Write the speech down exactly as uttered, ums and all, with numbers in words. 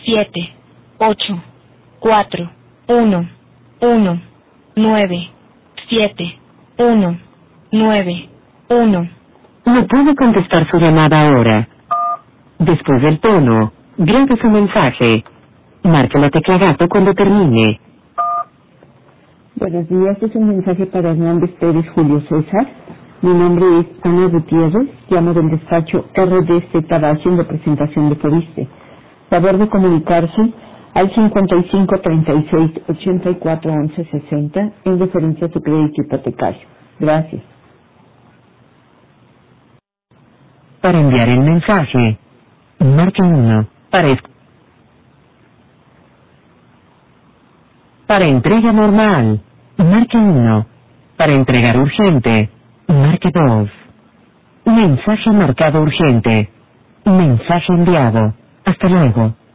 siete, ocho, cuatro, uno, uno, nueve, siete, uno, nueve, uno. No puede contestar su llamada ahora. Después del tono, grabe su mensaje. Marque la tecla gato cuando termine. Buenos días, es un mensaje para Hernández Pérez Julio César. Mi nombre es Ana Gutiérrez, llamo del despacho R D Z Base en representación de Fobiste. Favor de comunicarse al cincuenta y cinco, treinta y seis, ochenta y cuatro, once, sesenta en referencia a su crédito hipotecario. Gracias. Para enviar el mensaje, marque uno. Para, es- para entrega normal, marque uno. Para entregar urgente, marque dos. Mensaje marcado urgente. Mensaje enviado. Hasta luego.